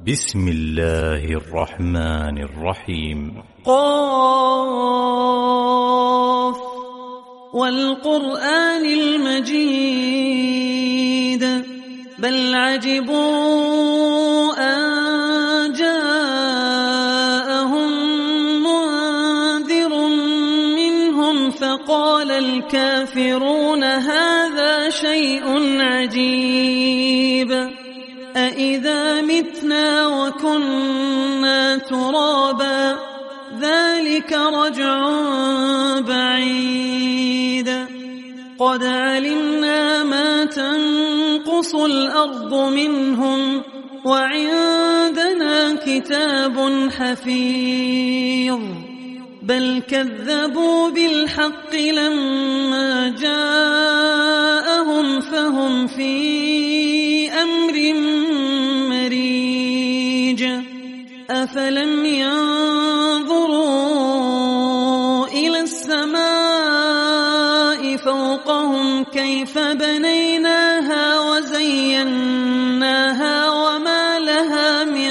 بسم الله الرحمن الرحيم. قاف والقرآن المجيد بل عجبوا أن جاءهم منذر منهم فقال الكافرون هذا شيء عجيب أإذا متنا وكنا ترابا ذلك رجع بعيد قد علمنا ما تنقص الأرض منهم وعندنا كتاب حفيظ بل كذبوا بالحق لما جاءهم فهم في أمر مريج أفلم ينظروا إلى السماء فوقهم كيف بنيناها وزيناها وما لها من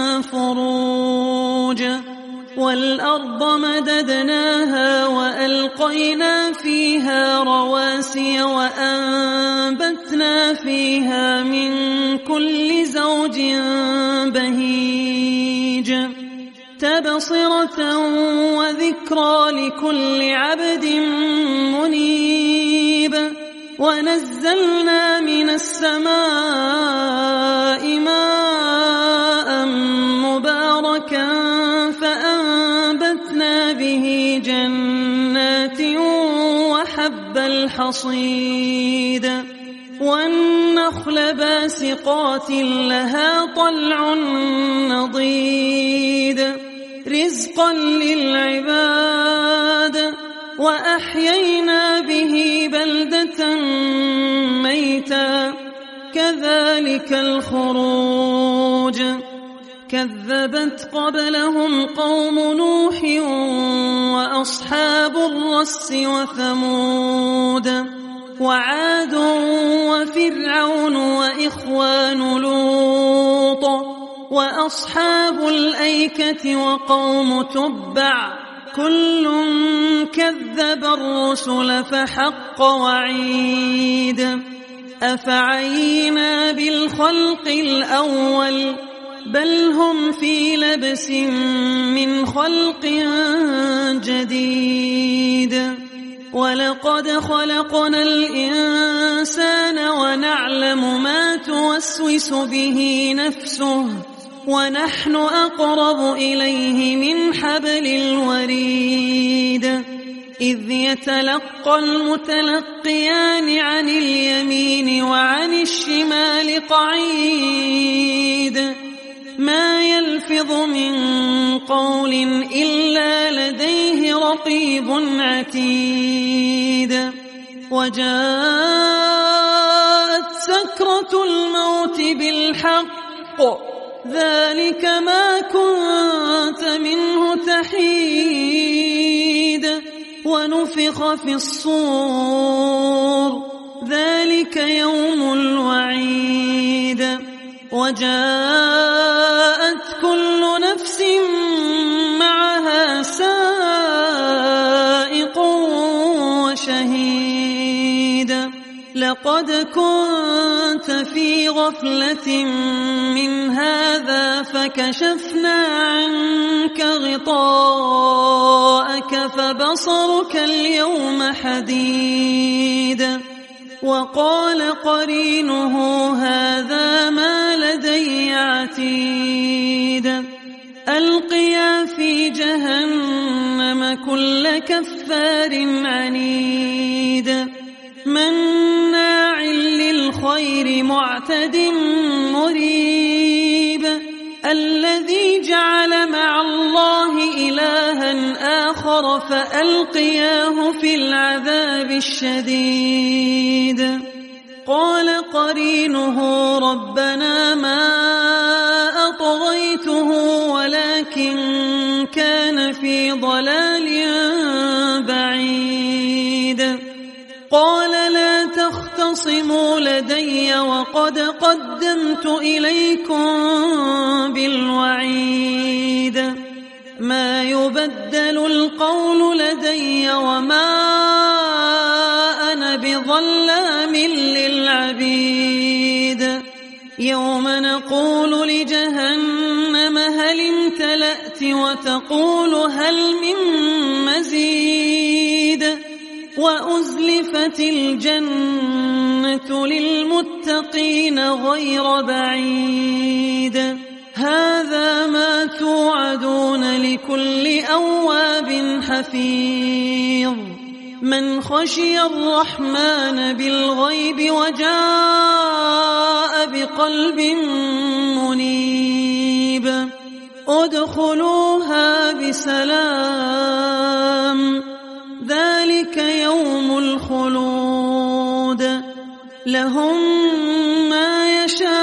فروج والأرض مددناها وألقينا فيها رواسي وأنبتنا فيها من كل زوج بهيج تبصرة وذكرى لكل عبد منيب ونزلنا من السماء ماء مباركا فأنبتنا به جنات وحب الحصيد والنخل باسقات لها طلع نضيد رزقا للعباد وأحيينا به بلدة ميتا كذلك الخروج كذبت قبلهم قوم نوح وأصحاب الرس وثمود وعاد وفرعون وإخوان لوط وأصحاب الأيكة وقوم تبع كل كذب الرسل فحق وعيد أفعينا بالخلق الأول بل هم في لبس من خلق جديد ولقد خلقنا الإنسان ونعلم ما توسوس به نفسه ونحن أقرب إليه من حبل الوريد إذ يتلقى المتلقيان عن اليمين وعن الشمال قعيد ما يلفظ من قول إلا لديه رقيب عتيد وجاءت سكرة الموت بالحق ذلك ما كنت منه تحيد ونفخ في الصور ذلك يوم الوعيد وجاءت كل نفس معها سائق وشهيد لقد كنت في غفلة من هذا فكشفنا عنك غطاءك فبصرك اليوم حديد وقال قرينه هذا ما لدي عتيد ألقيا في جهنم كل كفار عنيد مناع للخير معتد مريب الذي جعل مع الله إلها آخر فألقياه في العذاب الشديد قال قرينه ربنا ما أطغيته ولكن كان في ضلال بعيد قال لا تختصموا لدي وقد قدمت إليكم إلي وما أنا بظلام للعبيد يوم نقول لجهنم هل امتلأت وتقول هل من مزيد وأزلفت الجنة للمتقين غير بعيد هذا ما توعدون لكل أواب حفيظ من خشي الرحمن بالغيب وجاء بقلب منيب ادخلوها بسلام ذلك يوم الخلود لهم ما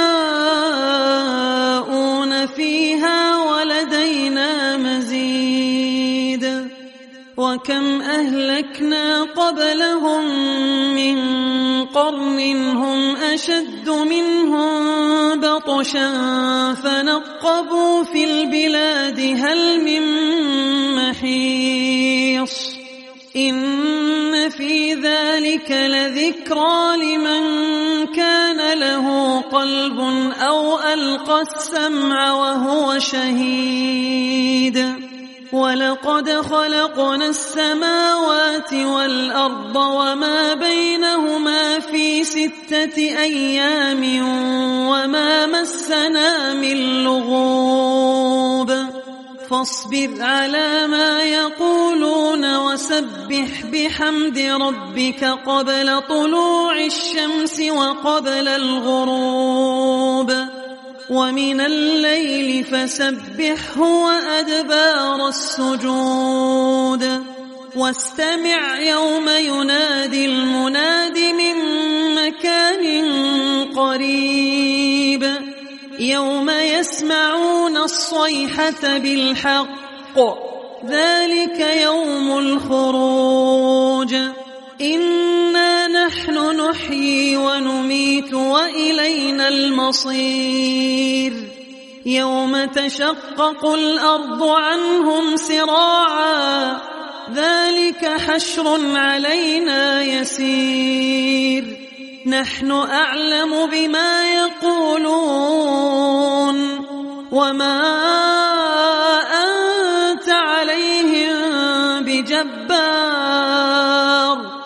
يشاءون فيها ولدينا مزيد وكم أهلكنا قبلهم من قرن هم أشد منهم بطشا فنقبوا في البلاد هل من محيص إن في ذلك لذكرى لمن كان له قلب أو ألقى السمع وهو شهيد ولقد خلقنا السماوات والأرض وما بينهما في 6 أيام وما مسنا من لغوب فاصبر على ما يقولون وسبح بحمد ربك قبل طلوع الشمس وقبل الغروب ومن الليل فسبحه وأدبار السجود واستمع يوم ينادي المناد من مكان قريب يوم يسمعون الصيحة بالحق ذلك يوم الخروج إنا نحن نحيي ونميت وإلينا المصير يوم تشقق الأرض عنهم سراعا ذلك حشر علينا يسير نحن أعلم بما يقولون وما أنت عليهم بجبار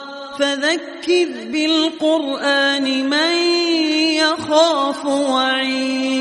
فذكر بالقرآن من يخاف وعيد